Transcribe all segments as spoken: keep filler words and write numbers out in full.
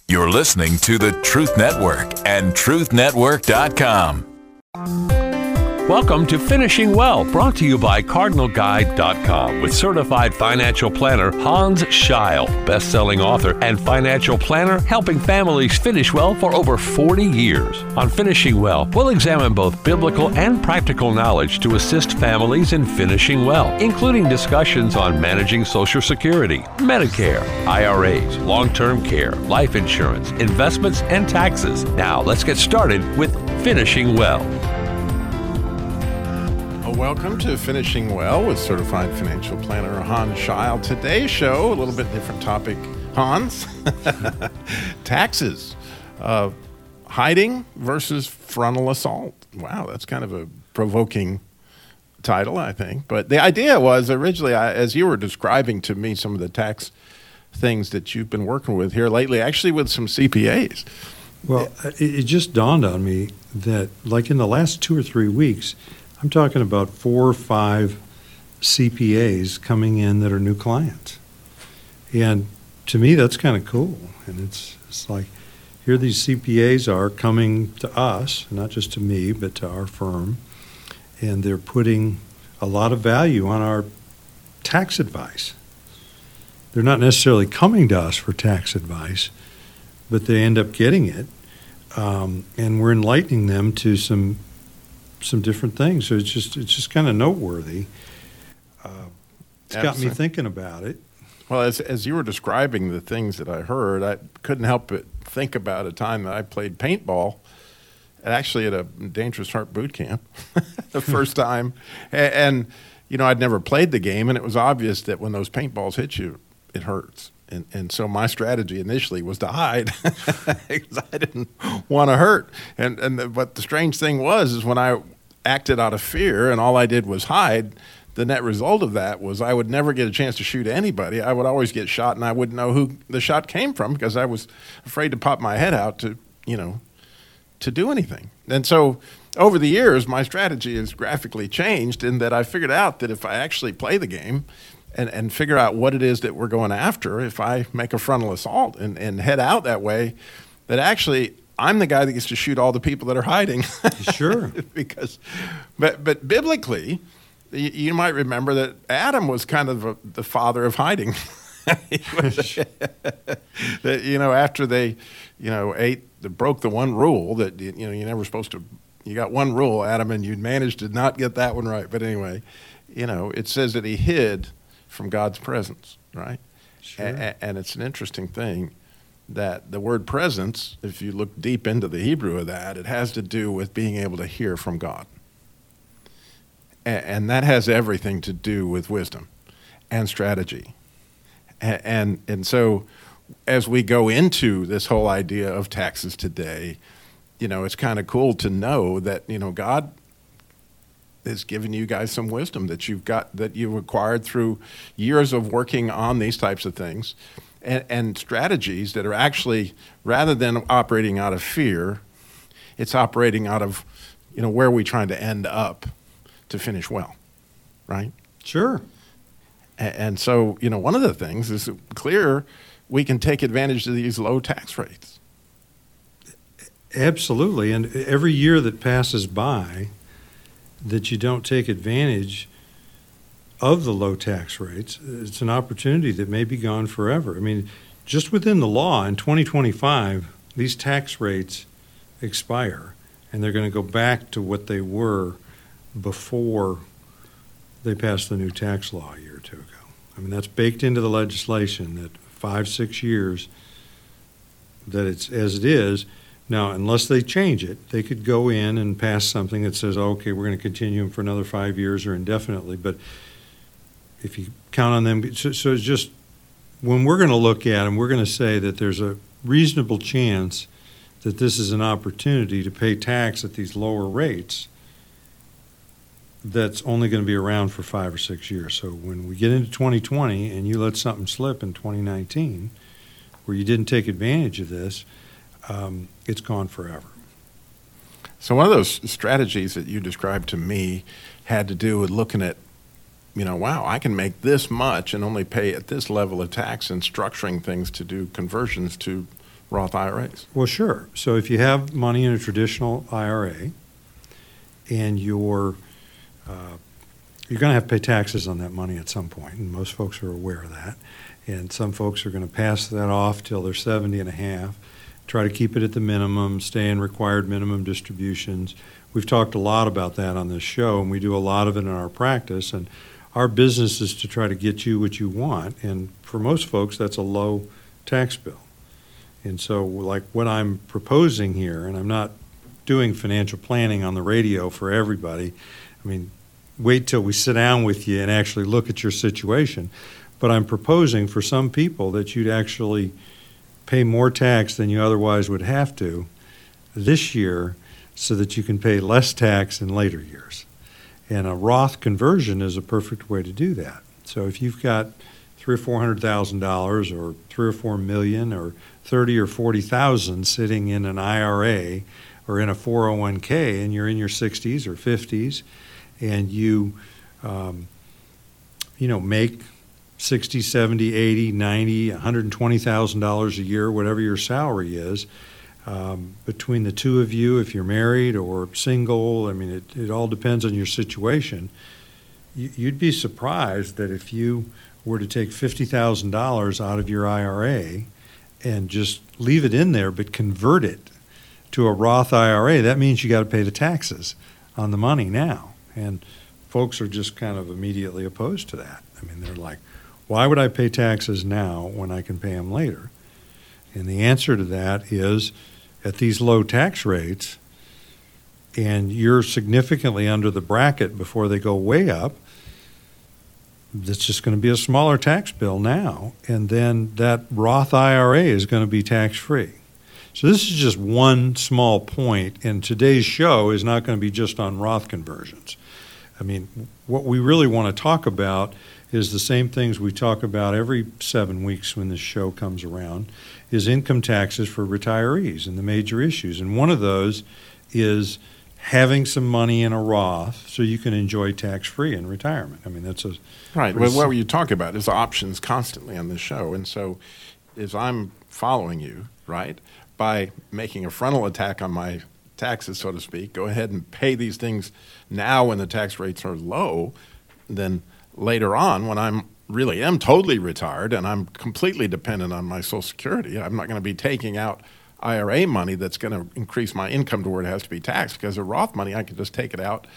You're listening to the Truth Network and truth network dot com. Welcome to Finishing Well, brought to you by Cardinal Guide dot com with certified financial planner Hans Scheil, best-selling author and financial planner helping families finish well for over forty years. On Finishing Well, we'll examine both biblical and practical knowledge to assist families in finishing well, including discussions on managing Social Security, Medicare, I R As, long-term care, life insurance, investments, and taxes. Now, let's get started with Finishing Well. Welcome to Finishing Well with certified financial planner Hans Scheil. Today's show, a little bit different topic, Hans. Taxes. Uh, hiding versus frontal assault. Wow, that's kind of a provoking title, I think. But the idea was originally, I, as you were describing to me some of the tax things that you've been working with here lately, actually with some C P As. Well, it, it just dawned on me that like in the last two or three weeks, I'm talking about four or five C P As coming in that are new clients. And to me, that's kind of cool. And it's it's like, here these C P As are coming to us, not just to me, but to our firm. And they're putting a lot of value on our tax advice. They're not necessarily coming to us for tax advice, but they end up getting it. Um, and we're enlightening them to some some different things. So it's just it's just kind of noteworthy. Uh, it's got Absolutely. me thinking about it. Well, as as you were describing the things that I heard, I couldn't help but think about a time that I played paintball, and actually at a Dangerous Heart boot camp, the first time. And, and, you know, I'd never played the game, and it was obvious that when those paintballs hit you, it hurts. And and so my strategy initially was to hide because I didn't want to hurt. And and the, but the strange thing was is when I acted out of fear and all I did was hide, the net result of that was I would never get a chance to shoot anybody. I would always get shot, and I wouldn't know who the shot came from because I was afraid to pop my head out to, you know, to do anything. And so over the years, my strategy has graphically changed in that I figured out that if I actually play the game and, and figure out what it is that we're going after, if I make a frontal assault and, and head out that way, that actually I'm the guy that gets to shoot all the people that are hiding. Sure. because, but but biblically, you, you might remember that Adam was kind of a, the father of hiding. was, that, you know, after they, you know, ate, they broke the one rule that, you know, you're never supposed to, you got one rule, Adam, and you managed to not get that one right. But anyway, you know, it says that he hid from God's presence, right? Sure. A- and it's an interesting thing that the word presence, if you look deep into the Hebrew of that, it has to do with being able to hear from God. A- and that has everything to do with wisdom and strategy. A- and and so as we go into this whole idea of taxes today, you know, it's kind of cool to know that, you know, God has given you guys some wisdom that you've got, that you've acquired through years of working on these types of things. And, and strategies that are actually, rather than operating out of fear, it's operating out of, you know, where are we trying to end up to finish well, right? Sure. And, and so, you know, one of the things is clear we can take advantage of these low tax rates. Absolutely. And every year that passes by that you don't take advantage of the low tax rates, it's an opportunity that may be gone forever. I mean, just within the law in twenty twenty-five, these tax rates expire, and they're going to go back to what they were before they passed the new tax law a year or two ago. I mean, that's baked into the legislation that five, six years that it's as it is. Now, unless they change it, they could go in and pass something that says, oh, okay, we're going to continue them for another five years or indefinitely. But if you count on them, so, so it's just when we're going to look at them, we're going to say that there's a reasonable chance that this is an opportunity to pay tax at these lower rates that's only going to be around for five or six years. So when we get into twenty twenty and you let something slip in twenty nineteen where you didn't take advantage of this, um, it's gone forever. So one of those strategies that you described to me had to do with looking at, you know, wow, I can make this much and only pay at this level of tax, and structuring things to do conversions to Roth I R As? Well, sure. So if you have money in a traditional I R A and you're uh, you're going to have to pay taxes on that money at some point, and most folks are aware of that. And some folks are going to pass that off till they're seventy and a half, try to keep it at the minimum, stay in required minimum distributions. We've talked a lot about that on this show, and we do a lot of it in our practice. And our business is to try to get you what you want. And for most folks, that's a low tax bill. And so, like what I'm proposing here, and I'm not doing financial planning on the radio for everybody. I mean, wait till we sit down with you and actually look at your situation. But I'm proposing for some people that you'd actually pay more tax than you otherwise would have to this year so that you can pay less tax in later years. And a Roth conversion is a perfect way to do that. So if you've got three or four hundred thousand dollars, or three or four million, or thirty or forty thousand sitting in an I R A or in a four oh one k, and you're in your sixties or fifties, and you, um, you know, make sixty, seventy, eighty, ninety, one hundred twenty thousand dollars a year, whatever your salary is, um, between the two of you, if you're married or single, I mean, it, it all depends on your situation. You, you'd be surprised that if you were to take fifty thousand dollars out of your I R A and just leave it in there but convert it to a Roth I R A, that means you got to pay the taxes on the money now. And folks are just kind of immediately opposed to that. I mean, they're like, why would I pay taxes now when I can pay them later? And the answer to that is, at these low tax rates, and you're significantly under the bracket before they go way up, that's just going to be a smaller tax bill now. And then that Roth I R A is going to be tax-free. So this is just one small point, and today's show is not going to be just on Roth conversions. I mean, what we really want to talk about is the same things we talk about every seven weeks when this show comes around, is income taxes for retirees and the major issues. And one of those is having some money in a Roth so you can enjoy tax-free in retirement. I mean, that's a... Right. Well, what you talk about is options constantly on the show. And so as I'm following you, right, by making a frontal attack on my taxes, so to speak, go ahead and pay these things now when the tax rates are low, then later on when I'm really am totally retired and I'm completely dependent on my Social Security, I'm not going to be taking out I R A money that's going to increase my income to where it has to be taxed, because the Roth money, I can just take it out,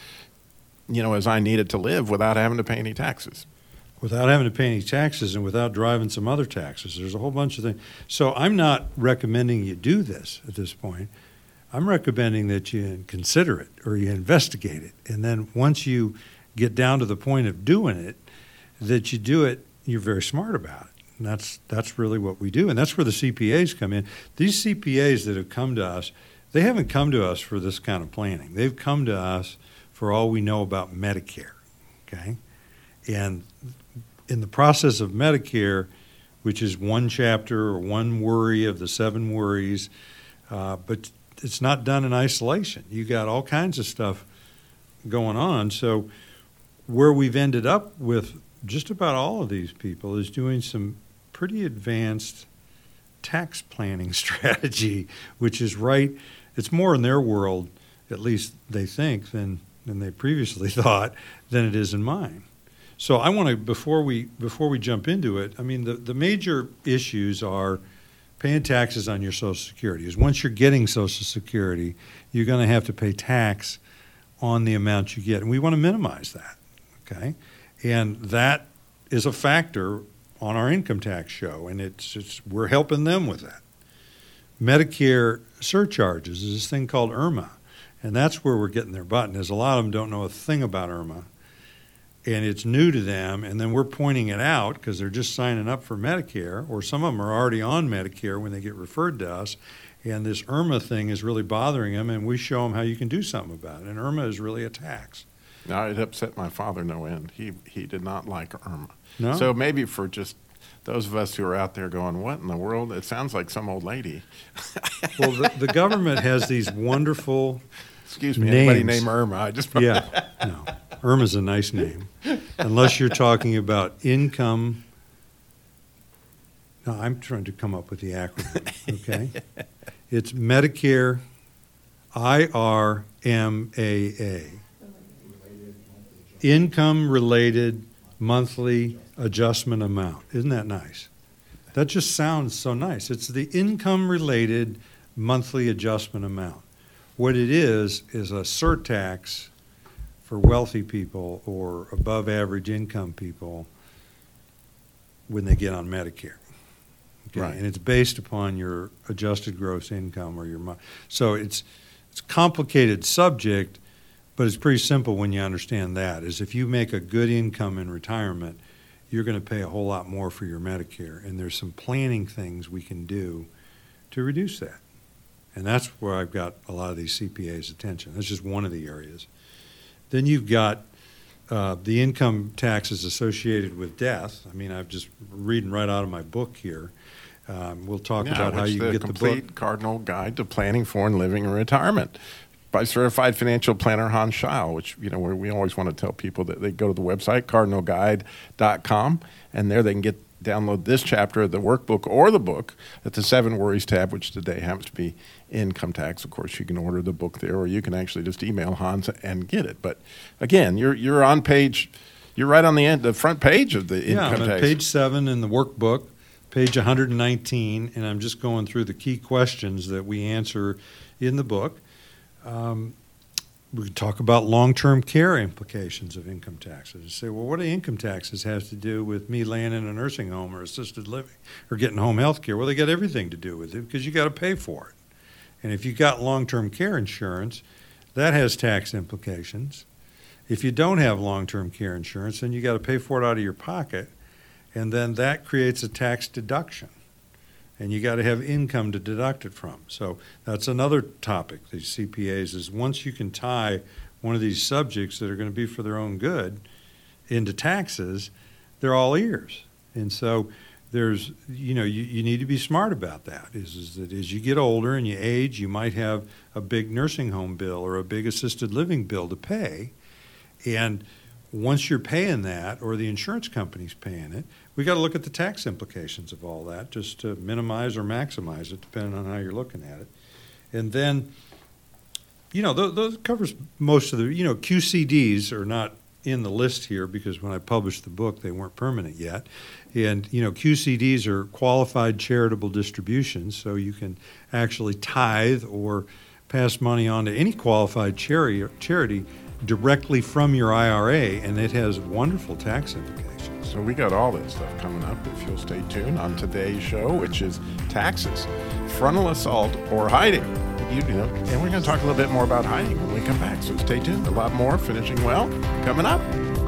you know, as I need it to live without having to pay any taxes. Without having to pay any taxes and without driving some other taxes. There's a whole bunch of things. So I'm not recommending you do this at this point. I'm recommending that you consider it or you investigate it. And then once you get down to the point of doing it, that you do it, you're very smart about it. And that's that's really what we do. And that's where the C P As come in. These C P As that have come to us, they haven't come to us for this kind of planning. They've come to us for all we know about Medicare, okay? And in the process of Medicare, which is one chapter or one worry of the seven worries, uh, but it's not done in isolation. You got all kinds of stuff going on. So where we've ended up with just about all of these people is doing some pretty advanced tax planning strategy, which is right. It's more in their world, at least they think, than than they previously thought, than it is in mine. So I want to, before we before we jump into it, I mean, the, the major issues are paying taxes on your Social Security. Is once you're getting Social Security, you're going to have to pay tax on the amount you get. And we want to minimize that, okay? And that is a factor on our income tax show, and it's, it's we're helping them with that. Medicare surcharges is this thing called IRMA, and that's where we're getting their butt. And there's a lot of them don't know a thing about IRMA, and it's new to them, and then we're pointing it out because they're just signing up for Medicare, or some of them are already on Medicare when they get referred to us, and this IRMA thing is really bothering them, and we show them how you can do something about it. And IRMA is really a tax. Now, it upset my father no end. He he did not like IRMA. No? So maybe for just those of us who are out there going, what in the world? It sounds like some old lady. Well, the, the government has these wonderful Excuse me, names. anybody named Irma? I just Yeah, no. Irma's a nice name. Unless you're talking about income No, I'm trying to come up with the acronym, okay? It's Medicare I R M A A. Income-related monthly adjustment amount. Isn't that nice? That just sounds so nice. It's the income-related monthly adjustment amount. What it is is a surtax for wealthy people or above-average income people when they get on Medicare. Okay? Right. And it's based upon your adjusted gross income or your mo- so it's it's a complicated subject, but it's pretty simple when you understand that. Is if you make a good income in retirement, you're going to pay a whole lot more for your Medicare, and there's some planning things we can do to reduce that. And that's where I've got a lot of these C P As' attention. That's just one of the areas. Then you've got uh, the income taxes associated with death. I mean, I'm just reading right out of my book here. Um, we'll talk Yeah, about how which you the can get the complete book. Cardinal Guide to Planning for and Living in Retirement by certified financial planner Hans Scheil, which, you know, we we always want to tell people that they go to the website, cardinal guide dot com, and there they can get download this chapter of the workbook or the book at the Seven Worries tab, which today happens to be income tax. Of course, you can order the book there, or you can actually just email Hans and get it. But again, you're you're on page, you're right on the end, the front page of the Yeah, income I'm at tax. page seven in the workbook, page one hundred nineteen, and I'm just going through the key questions that we answer in the book. Um, we could talk about long-term care implications of income taxes. Say, well, what do income taxes have to do with me laying in a nursing home or assisted living or getting home health care? Well, they got everything to do with it because you got to pay for it. And if you got long-term care insurance, that has tax implications. If you don't have long-term care insurance, then you got to pay for it out of your pocket, and then that creates a tax deduction. And you got to have income to deduct it from. So that's another topic, these C P As, is once you can tie one of these subjects that are going to be for their own good into taxes, they're all ears. And so there's, you know, you, you need to be smart about that, is, is that as you get older and you age, you might have a big nursing home bill or a big assisted living bill to pay. And once you're paying that, or the insurance company's paying it, we got to look at the tax implications of all that, just to minimize or maximize it, depending on how you're looking at it. And then, you know, those, those covers most of the, you know, Q C Ds are not in the list here because when I published the book, they weren't permanent yet. And, you know, Q C Ds are qualified charitable distributions, so you can actually tithe or pass money on to any qualified charity, charity directly from your I R A, and it has wonderful tax implications. So we got all that stuff coming up if you'll stay tuned on today's show, which is taxes, frontal assault, or hiding. You, you know, and we're going to talk a little bit more about hiding when we come back. So stay tuned. A lot more Finishing Well coming up.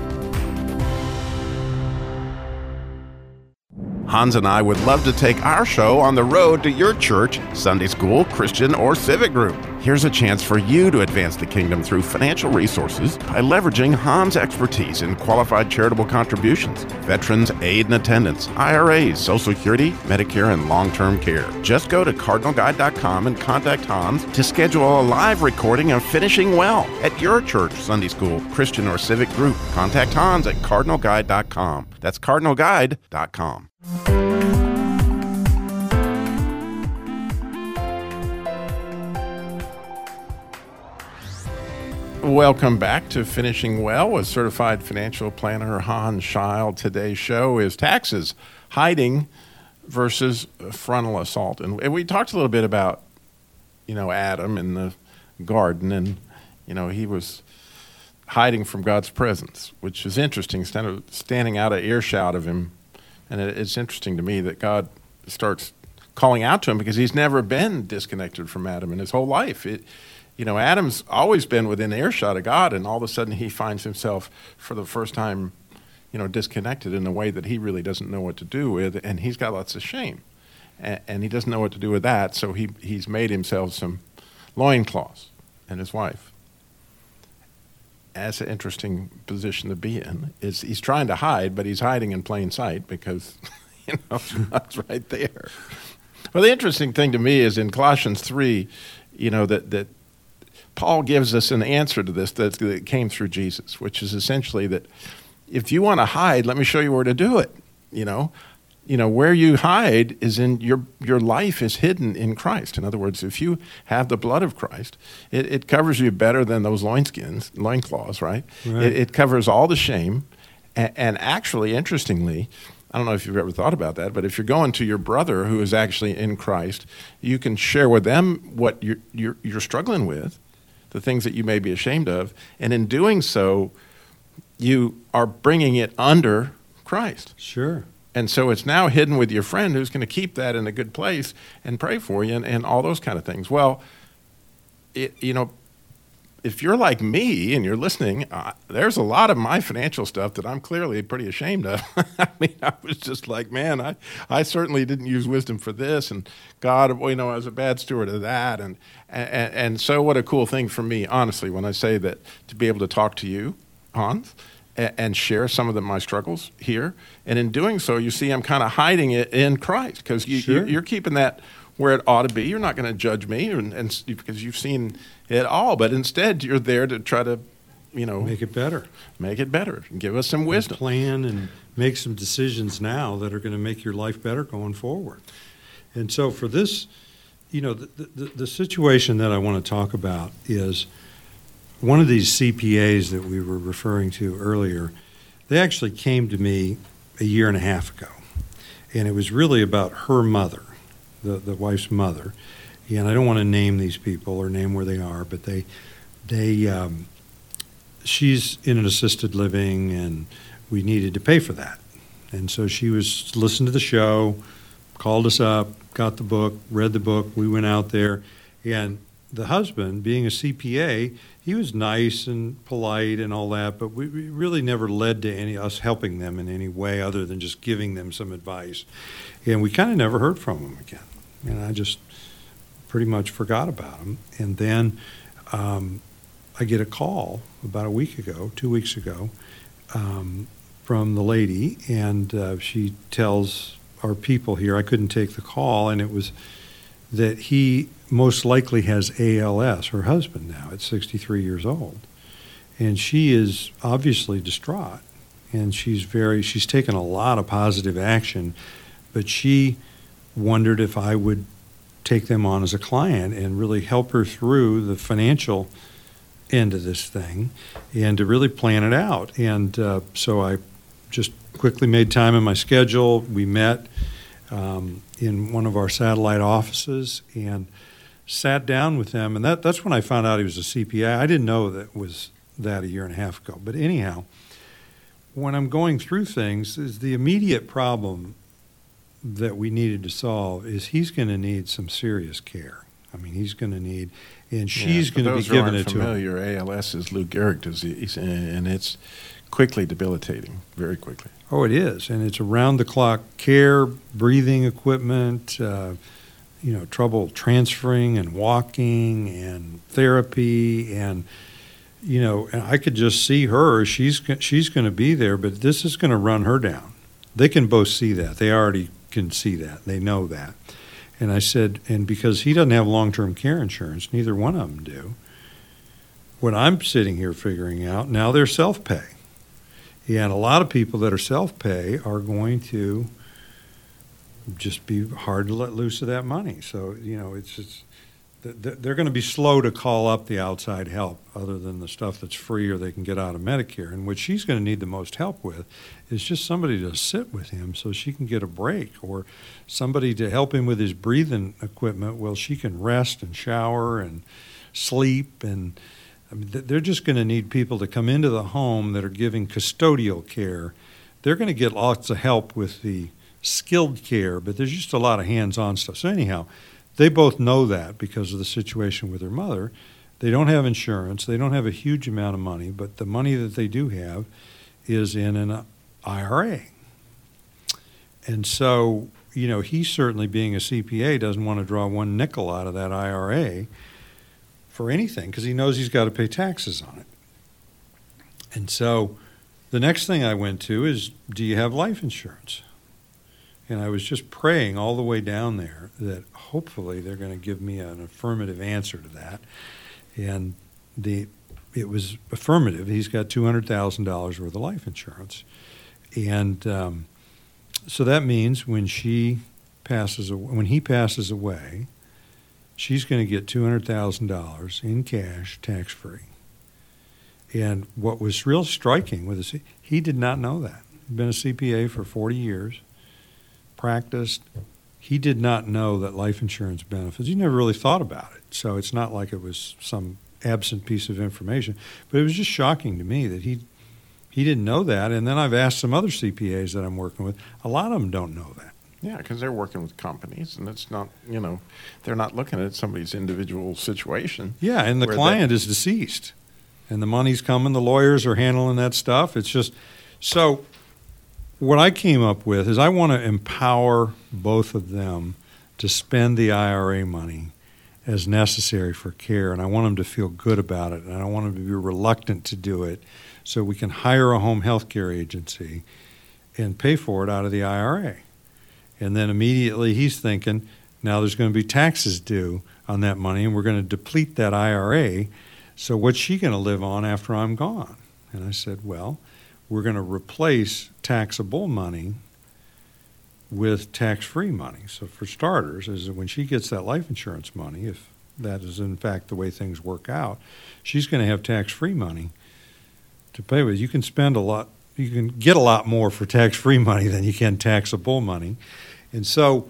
Hans and I would love to take our show on the road to your church, Sunday school, Christian, or civic group. Here's a chance for you to advance the kingdom through financial resources by leveraging Hans' expertise in qualified charitable contributions, veterans aid and attendance, I R As, Social Security, Medicare, and long-term care. Just go to cardinal guide dot com and contact Hans to schedule a live recording of Finishing Well at your church, Sunday school, Christian, or civic group. Contact Hans at cardinal guide dot com. That's cardinal guide dot com. Welcome back to Finishing Well with certified financial planner Hans Scheil. Today's show is taxes, hiding versus frontal assault. And we talked a little bit about, you know, Adam in the garden, and, you know, he was hiding from God's presence, which is interesting, instead of standing out of earshot of him. And it's interesting to me that God starts calling out to him because he's never been disconnected from Adam in his whole life. It, you know, Adam's always been within earshot of God, and all of a sudden he finds himself for the first time, you know, disconnected in a way that he really doesn't know what to do with, and he's got lots of shame. And, and he doesn't know what to do with that, so he he's made himself some loincloths, and his wife. That's an interesting position to be in. Is he's trying to hide, but he's hiding in plain sight because, you know, God's right there. Well, the interesting thing to me is in Colossians three, you know, that, that Paul gives us an answer to this that, that came through Jesus, which is essentially that if you want to hide, let me show you where to do it. You know, you know, where you hide is in your your life is hidden in Christ. In other words, if you have the blood of Christ, it, it covers you better than those loinskins, loincloths, right? Right. It, it covers all the shame. And, and actually, interestingly, I don't know if you've ever thought about that, but if you're going to your brother who is actually in Christ, you can share with them what you're, you're, you're struggling with, the things that you may be ashamed of. And in doing so, you are bringing it under Christ. Sure. And so it's now hidden with your friend who's going to keep that in a good place and pray for you and, and all those kind of things. Well, it, you know, if you're like me and you're listening, uh, there's a lot of my financial stuff that I'm clearly pretty ashamed of. I mean, I was just like, man, I, I certainly didn't use wisdom for this. And God, well, you know, I was a bad steward of that. And, and, and so what a cool thing for me, honestly, when I say that, to be able to talk to you, Hans, and share some of the, my struggles here. And in doing so, you see I'm kind of hiding it in Christ because you, Sure. you, you're keeping that where it ought to be. You're not going to judge me and, and because you've seen it all. But instead, you're there to try to, you know, Make it better. make it better and give us some wisdom. Plan and make some decisions now that are going to make your life better going forward. And so for this, you know, the, the, the situation that I want to talk about is one of these C P As that we were referring to earlier. They actually came to me a year and a half ago, and it was really about her mother, the, the wife's mother. And I don't want to name these people or name where they are, but they, they, um, she's in an assisted living, and we needed to pay for that. And so she was listened to the show, called us up, got the book, read the book. We went out there, and the husband, being a C P A, he was nice and polite and all that, but we, we really never led to any us helping them in any way other than just giving them some advice. And we kind of never heard from him again. And I just pretty much forgot about him. And then um, I get a call about a week ago, two weeks ago, um, from the lady, and uh, she tells our people here, I couldn't take the call, and it was that he most likely has A L S, her husband now at sixty-three years old. And she is obviously distraught, and she's very, she's taken a lot of positive action, but she wondered if I would take them on as a client and really help her through the financial end of this thing and to really plan it out. And uh, so I just quickly made time in my schedule. We met um, in one of our satellite offices and sat down with them. And that, that's when I found out he was a C P A. I didn't know that was that a year and a half ago. But anyhow, when I'm going through things, is the immediate problem that we needed to solve is he's going to need some serious care. I mean, he's going to need, and she's Yeah, going to be those who giving aren't it to him. familiar, A L S is Lou Gehrig disease, and it's quickly debilitating, very quickly. Oh, it is, and it's around-the-clock care, breathing equipment, uh, you know, trouble transferring and walking and therapy, and you know, and I could just see her. She's she's going to be there, but this is going to run her down. They can both see that. They already can see that. They know that. And I said, and because he doesn't have long-term care insurance, neither one of them do. What I'm sitting here figuring out now, they're self-pay. And a lot of people that are self-pay are going to just be hard to let loose of that money. So, you know, it's just, they're going to be slow to call up the outside help other than the stuff that's free or they can get out of Medicare. And what she's going to need the most help with is just somebody to sit with him so she can get a break, or somebody to help him with his breathing equipment while she can rest and shower and sleep. And I mean, they're just going to need people to come into the home that are giving custodial care. They're going to get lots of help with the skilled care, but there's just a lot of hands-on stuff. So anyhow, they both know that because of the situation with their mother. They don't have insurance. They don't have a huge amount of money, but the money that they do have is in an I R A. And so, you know, he certainly, being a C P A, doesn't want to draw one nickel out of that I R A for anything because he knows he's got to pay taxes on it. And so the next thing I went to is, do you have life insurance? And I was just praying all the way down there that hopefully they're going to give me an affirmative answer to that. And the it was affirmative. He's got two hundred thousand dollars worth of life insurance. And um, so that means when she passes, when he passes away, she's going to get two hundred thousand dollars in cash, tax-free. And what was real striking with this, he did not know that. He'd been a C P A for forty years, practiced. He did not know that life insurance benefits. He never really thought about it. So it's not like it was some absent piece of information. But it was just shocking to me that he he didn't know that. And then I've asked some other C P As that I'm working with. A lot of them don't know that. Yeah, because they're working with companies, and it's not, you know, they're not looking at somebody's individual situation. Yeah, and the client they, is deceased, and the money's coming. The lawyers are handling that stuff. It's just, so what I came up with is I want to empower both of them to spend the I R A money as necessary for care, and I want them to feel good about it, and I don't want them to be reluctant to do it, so we can hire a home health care agency and pay for it out of the I R A. And then immediately he's thinking, now there's going to be taxes due on that money, and we're going to deplete that I R A. So what's she going to live on after I'm gone? And I said, well, we're going to replace taxable money with tax-free money. So for starters, is that when she gets that life insurance money, if that is in fact the way things work out, she's going to have tax-free money to pay with. You can spend a lot, you can get a lot more for tax-free money than you can taxable money. And so,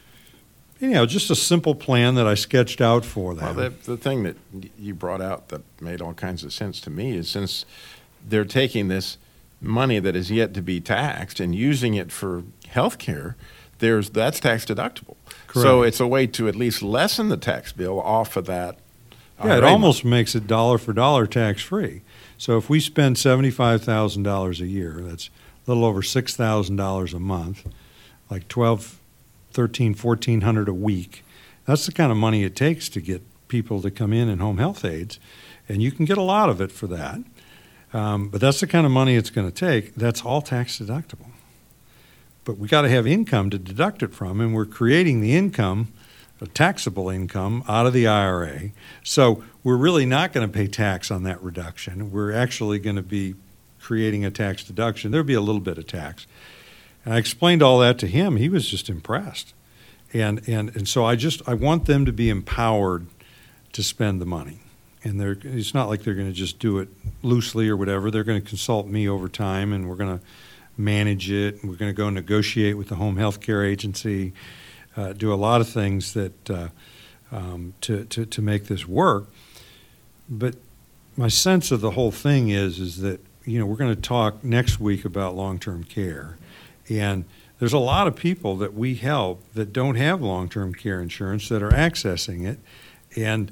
you know, just a simple plan that I sketched out for them. Well, the, the thing that you brought out that made all kinds of sense to me is since they're taking this money that is yet to be taxed and using it for health care, there's, that's tax deductible. Correct. So it's a way to at least lessen the tax bill off of that. Yeah, it almost makes it dollar for dollar tax-free. So if we spend seventy-five thousand dollars a year, that's a little over six thousand dollars a month, like twelve, thirteen, fourteen hundred a week. That's the kind of money it takes to get people to come in and home health aides, and you can get a lot of it for that. Um, but that's the kind of money it's going to take. That's all tax deductible. But we got to have income to deduct it from, and we're creating the income, a taxable income, out of the I R A. So we're really not going to pay tax on that reduction. We're actually going to be creating a tax deduction. There'll be a little bit of tax. And I explained all that to him. He was just impressed. And and and so I just I want them to be empowered to spend the money. And they're it's not like they're going to just do it loosely or whatever. They're going to consult me over time, and we're going to manage it. And we're going to go negotiate with the home health care agency, uh, do a lot of things that uh, um, to, to to make this work. But my sense of the whole thing is is that you know we're going to talk next week about long-term care. And there's a lot of people that we help that don't have long-term care insurance that are accessing it. And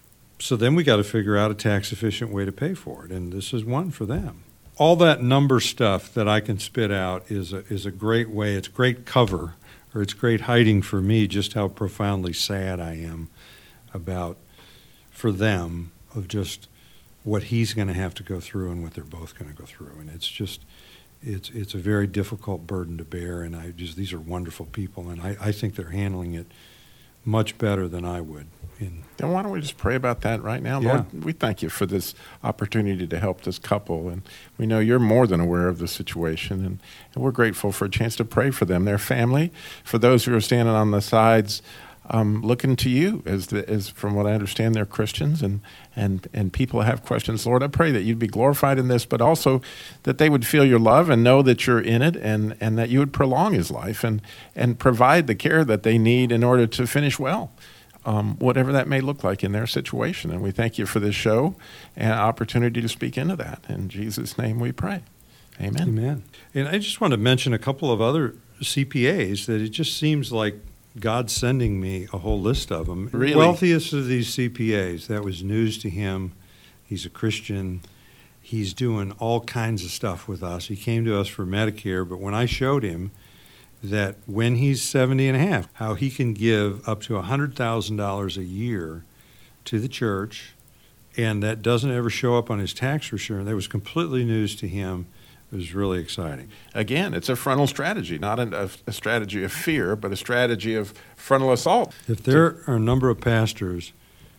so then we got to figure out a tax-efficient way to pay for it. And this is one for them. All that number stuff that I can spit out is a, is a great way. It's great cover, or it's great hiding for me just how profoundly sad I am about, for them, of just what he's going to have to go through and what they're both going to go through. And it's just... It's it's a very difficult burden to bear, and I just these are wonderful people, and I, I think they're handling it much better than I would. In then why don't we just pray about that right now? Yeah. Lord, we thank you for this opportunity to help this couple, and we know you're more than aware of the situation, and, and we're grateful for a chance to pray for them, their family, for those who are standing on the sides um, looking to you, as the, as from what I understand, they're Christians, and, and, and people have questions. Lord, I pray that you'd be glorified in this, but also that they would feel your love and know that you're in it, and, and that you would prolong his life and, and provide the care that they need in order to finish well, um, whatever that may look like in their situation. And we thank you for this show and opportunity to speak into that. In Jesus' name we pray. Amen. Amen. And I just want to mention a couple of other C P As that it just seems like God's sending me a whole list of them. Really? Wealthiest of these C P As, that was news to him. He's a Christian. He's doing all kinds of stuff with us. He came to us for Medicare, but when I showed him that when he's seventy and a half, how he can give up to one hundred thousand dollars a year to the church, and that doesn't ever show up on his tax return, that was completely news to him. It was really exciting. Again, it's a frontal strategy, not a, a strategy of fear, but a strategy of frontal assault. If there are a number of pastors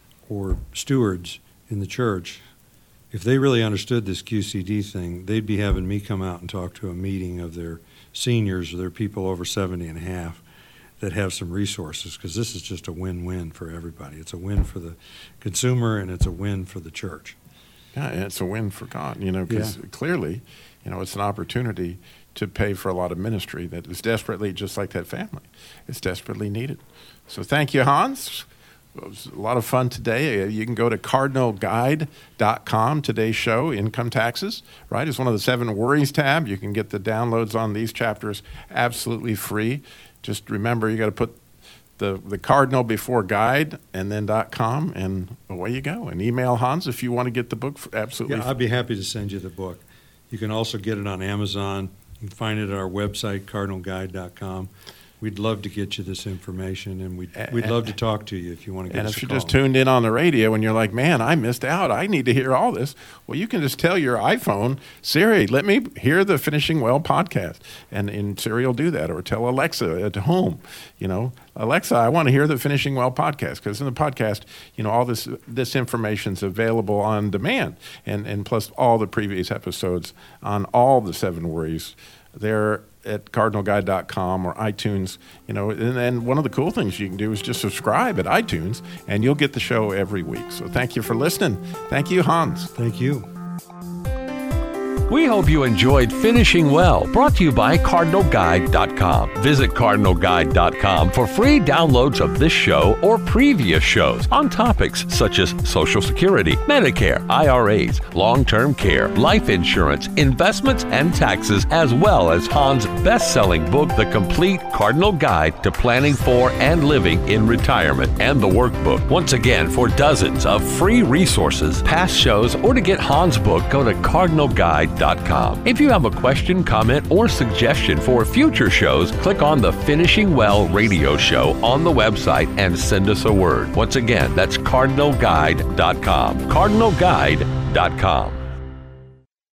or stewards in the church, if they really understood this Q C D thing, they'd be having me come out and talk to a meeting of their seniors or they're people over seventy and a half that have some resources, because this is just a win-win for everybody. It's a win for the consumer, and it's a win for the church. Yeah, and it's a win for God, you know, because Yeah. clearly, you know, it's an opportunity to pay for a lot of ministry that is desperately, just like that family, it's desperately needed. So thank you, Hans. It was a lot of fun today. Uh, You can go to cardinal guide dot com, today's show, income taxes, right? It's one of the seven worries tab. You can get the downloads on these chapters absolutely free. Just remember, you got to put the, the cardinal before guide and then .com, and away you go. And email Hans if you want to get the book for absolutely Yeah, I'd be happy to send you the book. You can also get it on Amazon. You can find it at our website, cardinal guide dot com. We'd love to get you this information, and we'd, we'd love to talk to you if you want to get And us if a you call. just tuned in on the radio and you're like, man, I missed out, I need to hear all this, well, you can just tell your iPhone, Siri, let me hear the Finishing Well podcast. And, and Siri will do that. Or tell Alexa at home, you know, Alexa, I want to hear the Finishing Well podcast. Because in the podcast, you know, all this this information's available on demand. And, and plus all the previous episodes on all the seven worries. They're at cardinal guide dot com or iTunes, you know, and then one of the cool things you can do is just subscribe at iTunes, and you'll get the show every week. So thank you for listening. Thank you, Hans. Thank you. We hope you enjoyed Finishing Well, brought to you by cardinal guide dot com. Visit cardinal guide dot com for free downloads of this show or previous shows on topics such as Social Security, Medicare, I R As, long-term care, life insurance, investments, and taxes, as well as Hans' best-selling book, The Complete Cardinal Guide to Planning for and Living in Retirement, and the workbook. Once again, for dozens of free resources, past shows, or to get Hans' book, go to cardinal guide dot com. If you have a question, comment, or suggestion for future shows, click on the Finishing Well radio show on the website and send us a word. Once again, that's cardinal guide dot com. cardinal guide dot com.